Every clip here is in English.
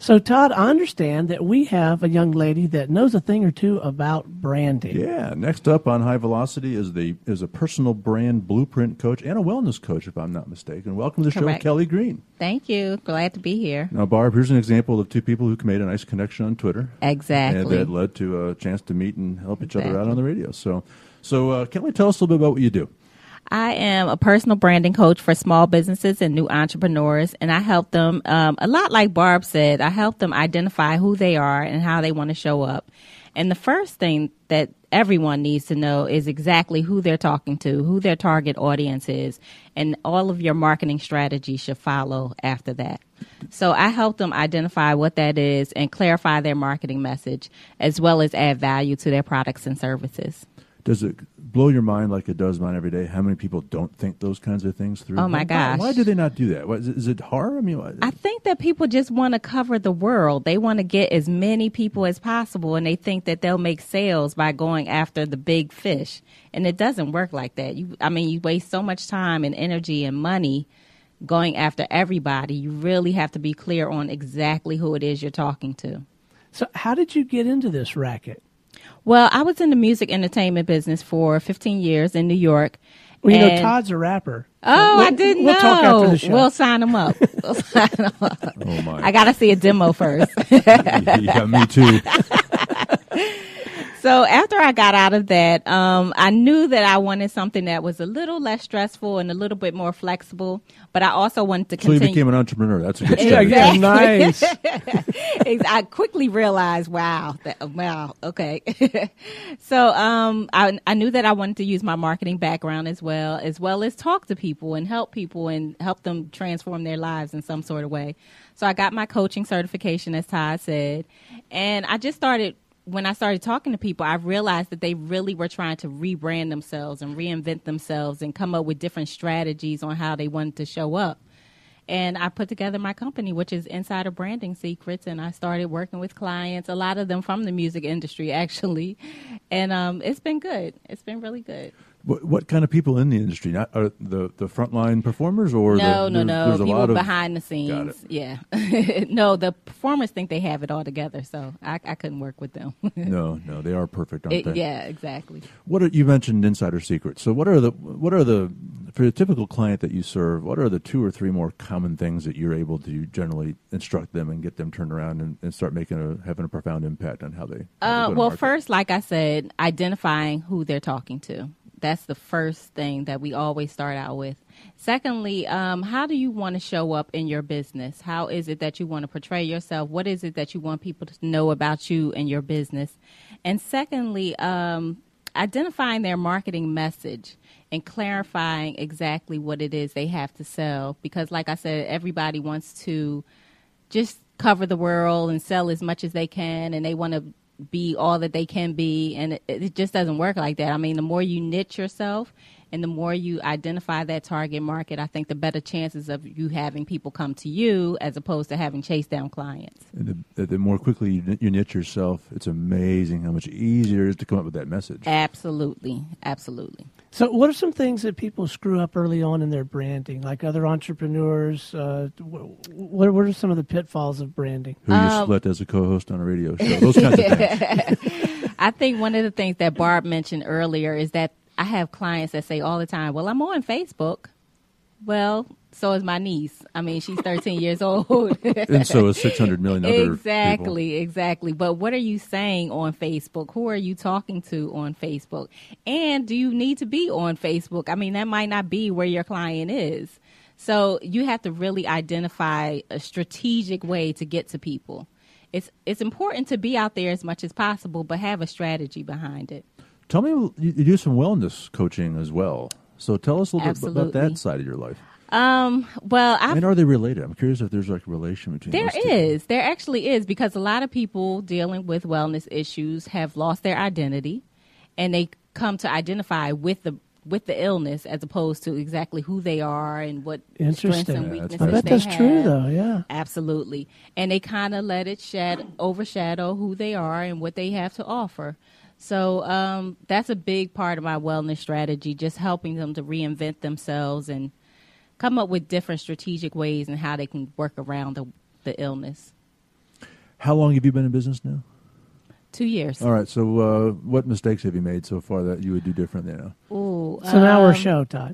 So, Todd, I understand that we have a young lady that knows a thing or two about branding. Yeah. Next up on High Velocity is a personal brand blueprint coach and a wellness coach, if I'm not mistaken. Welcome to the show, Kelly Green. Thank you. Glad to be here. Now, Barb, here's an example of two people who made a nice connection on Twitter. Exactly. And that led to a chance to meet and help each other out on the radio. So Kelly, tell us a little bit about what you do. I am a personal branding coach for small businesses and new entrepreneurs, and I help them, a lot like Barb said, I help them identify who they are and how they want to show up. And the first thing that everyone needs to know is exactly who they're talking to, who their target audience is, and all of your marketing strategy should follow after that. So I help them identify what that is and clarify their marketing message, as well as add value to their products and services. Does it blow your mind like it does mine every day? How many people don't think those kinds of things through? Oh, my gosh. Why do they not do that? Is it hard? I mean, I think that people just want to cover the world. They want to get as many people as possible, and they think that they'll make sales by going after the big fish. And it doesn't work like that. You waste so much time and energy and money going after everybody. You really have to be clear on exactly who it is you're talking to. So how did you get into this racket? Well, I was in the music entertainment business for 15 years in New York. Well, you know, Todd's a rapper. So I didn't know. We'll talk after the show. We'll sign him up. Oh, my. I got to see a demo first. Yeah, me too. So after I got out of that, I knew that I wanted something that was a little less stressful and a little bit more flexible, but I also wanted to continue. So you became an entrepreneur. That's a good start. Yeah, nice. I quickly realized, wow, okay. So I knew that I wanted to use my marketing background as well as talk to people and help them transform their lives in some sort of way. So I got my coaching certification, as Todd said, and I just started. When I started talking to people, I realized that they really were trying to rebrand themselves and reinvent themselves and come up with different strategies on how they wanted to show up. And I put together my company, which is Insider Branding Secrets, and I started working with clients, a lot of them from the music industry, actually. And it's been good. It's been really good. What kind of people in the industry? Not are the frontline performers, or no, there's people a lot of behind the scenes. Got it. Yeah, no, the performers think they have it all together, so I couldn't work with them. No, they are perfect, aren't they? Yeah, exactly. You mentioned Insider Secrets. So what are the for the typical client that you serve? What are the 2 or 3 more common things that you're able to generally instruct them and get them turned around and start having a profound impact on how they? Well, first, like I said, identifying who they're talking to. That's the first thing that we always start out with. Secondly, how do you want to show up in your business? How is it that you want to portray yourself? What is it that you want people to know about you and your business? And secondly, identifying their marketing message and clarifying exactly what it is they have to sell. Because like I said, everybody wants to just cover the world and sell as much as they can, and they want to be all that they can be, and it just doesn't work like that. I mean, the more you niche yourself and the more you identify that target market, I think the better chances of you having people come to you as opposed to having chase down clients. And the more quickly you niche yourself, it's amazing how much easier it is to come up with that message. Absolutely. So what are some things that people screw up early on in their branding, like other entrepreneurs? What are some of the pitfalls of branding? Who you split as a co-host on a radio show, those kinds of things. I think one of the things that Barb mentioned earlier is that I have clients that say all the time, well, I'm on Facebook. Well, so is my niece. I mean, she's 13 years old. And so is 600 million other people. Exactly. But what are you saying on Facebook? Who are you talking to on Facebook? And do you need to be on Facebook? I mean, that might not be where your client is. So you have to really identify a strategic way to get to people. It's important to be out there as much as possible, but have a strategy behind it. Tell me, you do some wellness coaching as well. So tell us a little bit about that side of your life. Well, and are they related? I'm curious if there's like a relation between those two. There actually is, because a lot of people dealing with wellness issues have lost their identity, and they come to identify with the illness as opposed to exactly who they are and what strengths and weaknesses they have. I bet that's true, though. Yeah, absolutely. And they kind of let it overshadow who they are and what they have to offer. So that's a big part of my wellness strategy, just helping them to reinvent themselves and come up with different strategic ways and how they can work around the illness. How long have you been in business now? 2 years. All right. So what mistakes have you made so far that you would do differently now? Ooh, It's an hour show, Todd.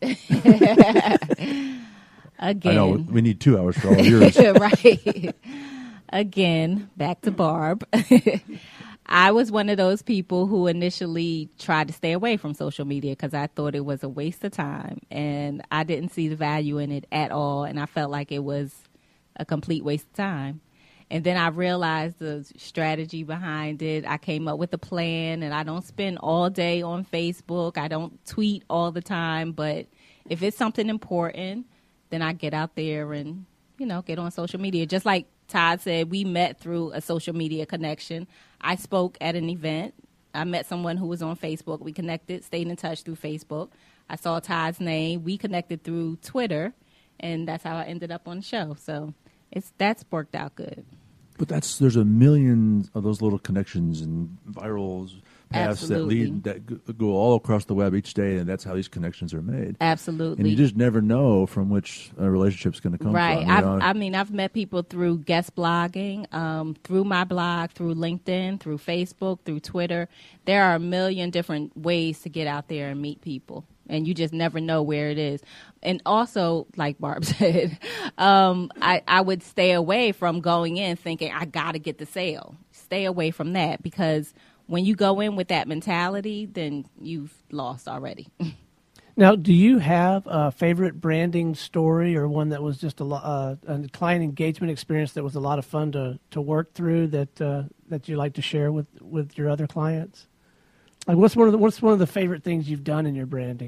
Again. I know we need 2 hours for all of yours. Right. Again, back to Barb. I was one of those people who initially tried to stay away from social media because I thought it was a waste of time, and I didn't see the value in it at all, and I felt like it was a complete waste of time. And then I realized the strategy behind it. I came up with a plan, and I don't spend all day on Facebook. I don't tweet all the time, but if it's something important, then I get out there and, get on social media. Just like Todd said, we met through a social media connection. I spoke at an event. I met someone who was on Facebook. We connected, stayed in touch through Facebook. I saw Todd's name. We connected through Twitter, and that's how I ended up on the show. So that's worked out good. But there's a million of those little connections and viral paths Absolutely. that go all across the web each day, and that's how these connections are made. Absolutely. And you just never know from which a relationship's going to come right. from. I've met people through guest blogging, through my blog, through LinkedIn, through Facebook, through Twitter. There are a million different ways to get out there and meet people, and you just never know where it is. And also, like Barb said, I would stay away from going in thinking I got to get the sale. Stay away from that, because when you go in with that mentality, then you've lost already. Now, do you have a favorite branding story, or one that was just a client engagement experience that was a lot of fun to work through that you like to share with your other clients? Like, what's one of the favorite things you've done in your branding?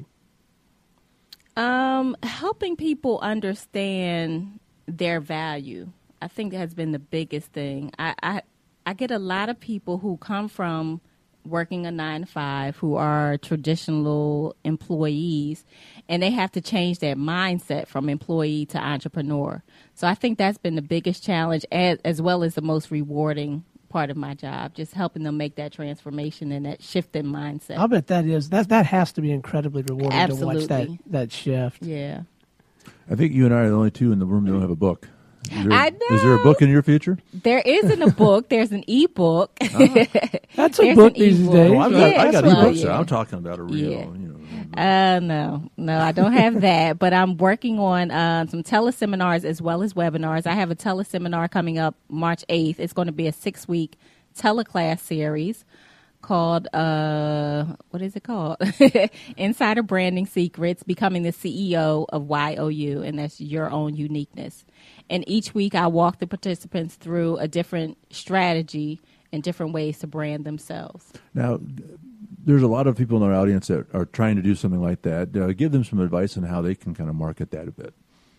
Helping people understand their value, I think that has been the biggest thing. I get a lot of people who come from working a 9-to-5 who are traditional employees, and they have to change their mindset from employee to entrepreneur. So I think that's been the biggest challenge, as well as the most rewarding part of my job, just helping them make that transformation and that shift in mindset. I'll bet that has to be incredibly rewarding. Absolutely. To watch that shift. Yeah. I think you and I are the only two in the room that don't have a book. I know. Is there a book in your future? There isn't a book. There's an e-book. That's a There's book an these e-book. days. Oh, I got well, ebooks. yeah. I'm talking about a real, Yeah. No, I don't have that, but I'm working on some teleseminars as well as webinars. I have a teleseminar coming up March 8th. It's going to be a 6-week teleclass series called, what is it called? Insider Branding Secrets, Becoming the CEO of YOU, and that's your own uniqueness. And each week I walk the participants through a different strategy and different ways to brand themselves. Now, there's a lot of people in our audience that are trying to do something like that. Give them some advice on how they can kind of market that a bit.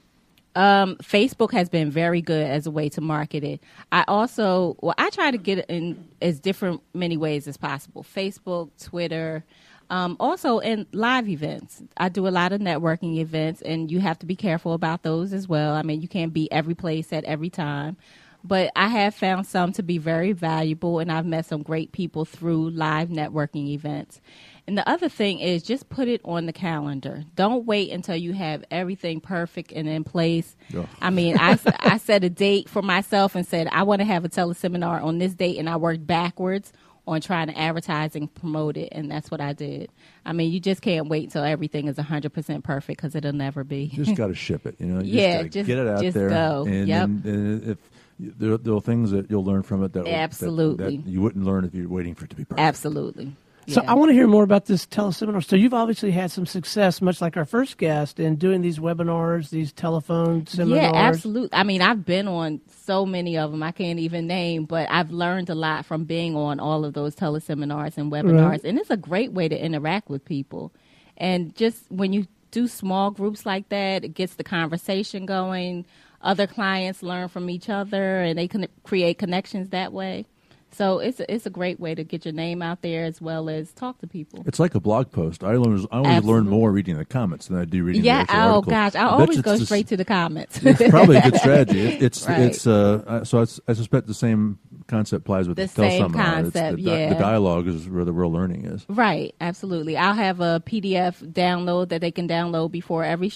Facebook has been very good as a way to market it. I try to get it in as many ways as possible. Facebook, Twitter, also in live events. I do a lot of networking events, and you have to be careful about those as well. I mean, you can't be every place at every time. But I have found some to be very valuable, and I've met some great people through live networking events. And the other thing is just put it on the calendar. Don't wait until you have everything perfect and in place. Ugh. I mean, I set a date for myself and said, I want to have a teleseminar on this date, and I worked backwards on trying to advertise and promote it, and that's what I did. I mean, you just can't wait till everything is 100% perfect, because it'll never be. You just got to ship it. You Yeah, just get it out just there. go. And, Yep. and if there are things that you'll learn from it that Absolutely. that you wouldn't learn if you're waiting for it to be perfect. Absolutely. So Yeah. I want to hear more about this teleseminar. So you've obviously had some success, much like our first guest, in doing these webinars, these telephone seminars. Yeah, absolutely. I mean, I've been on so many of them I can't even name, but I've learned a lot from being on all of those teleseminars and webinars. Right. And it's a great way to interact with people. And just when you do small groups like that, it gets the conversation going. Other clients learn from each other, and they can create connections that way. So it's a great way to get your name out there as well as talk to people. It's like a blog post. I always learn Absolutely. more reading the comments than I do reading the actual Oh article. gosh, I always go straight to the comments. It's probably a good strategy. It's Right. so I suspect the same concept applies with The the same teleseminar. concept, The dialogue is where the real learning is. Right, absolutely. I'll have a PDF download that they can download before every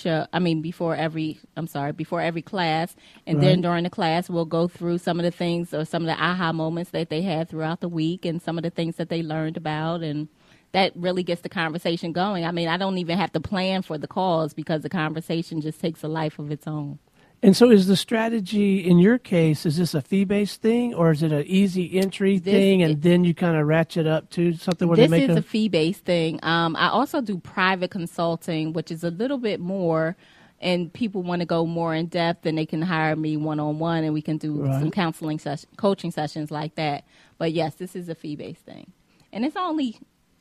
every class, and Right. then during the class we'll go through some of the things or some of the aha moments that they had throughout the week and some of the things that they learned about, and that really gets the conversation going. I mean, I don't even have to plan for the calls because the conversation just takes a life of its own. And so is the strategy, in your case, is this a fee-based thing, or is it an easy entry thing, and then you kind of ratchet up to something where This they make is a fee-based thing. I also do private consulting, which is a little bit more, and people want to go more in depth, and they can hire me one-on-one, and we can do some counseling coaching sessions like that. But yes, this is a fee-based thing. And it's only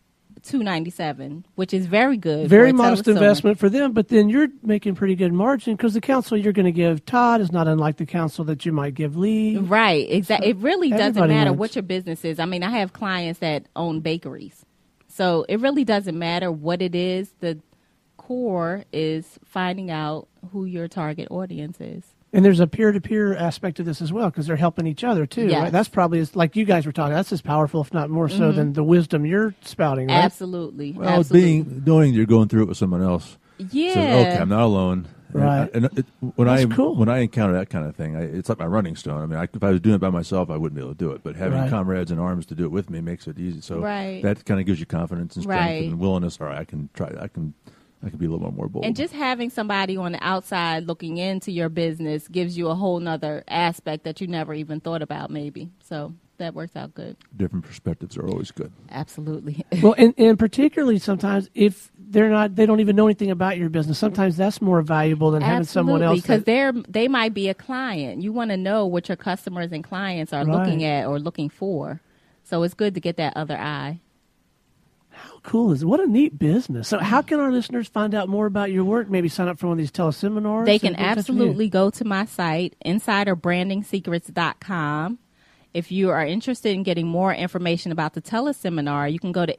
$297, which is very good. Very modest investment for them, but then you're making pretty good margin because the counsel you're going to give Todd is not unlike the counsel that you might give Lee. Right, exactly. It really doesn't Everybody matter wins. what your business is. I mean, I have clients that own bakeries. So it really doesn't matter what it is. The core is finding out who your target audience is. And there's a peer-to-peer aspect to this as well because they're helping each other too. Yes. Right? That's probably, like you guys were talking, that's as powerful, if not more so, than the wisdom you're spouting, right? Absolutely. Well, absolutely. knowing you're going through it with someone else. Yeah. Says, okay, I'm not alone. Right. When Cool. I encounter that kind of thing, it's like my running stone. I mean, if I was doing it by myself, I wouldn't be able to do it. But having comrades in arms to do it with me makes it easy. So that kind of gives you confidence and strength and willingness. All right, I can try. I can be a little more bold. And just having somebody on the outside looking into your business gives you a whole nother aspect that you never even thought about, maybe. So that works out good. Different perspectives are always good. Absolutely. Well, and particularly sometimes if they don't even know anything about your business, sometimes that's more valuable than having someone else. Because they might be a client. You want to know what your customers and clients are looking at or looking for. So it's good to get that other eye. How cool is it? What a neat business. So how can our listeners find out more about your work? Maybe sign up for one of these teleseminars? They can absolutely go to my site, insiderbrandingsecrets.com. If you are interested in getting more information about the teleseminar, you can go to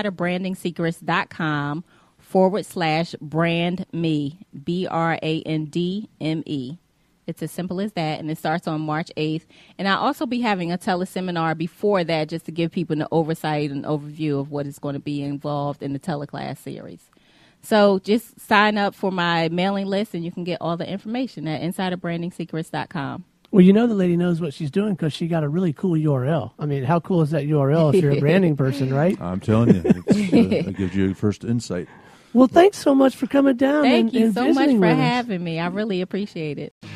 insiderbrandingsecrets.com/brandme, BRANDME. It's as simple as that, and it starts on March 8th. And I'll also be having a teleseminar before that just to give people an oversight and overview of what is going to be involved in the teleclass series. So just sign up for my mailing list, and you can get all the information at insiderbrandingsecrets.com. Well, you know the lady knows what she's doing because she got a really cool URL. I mean, how cool is that URL if you're a branding person, right? I'm telling you, it gives you first insight. Well, thanks so much for coming down. Thank you and so much visiting for with us. having me. I really appreciate it.